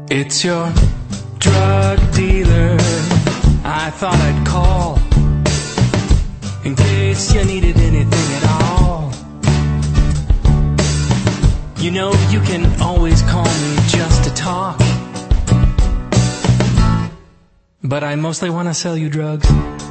It's your drug dealer. I thought I'd call in case you needed anything at all. You know you can always call me just to talk, but I mostly want to sell you drugs.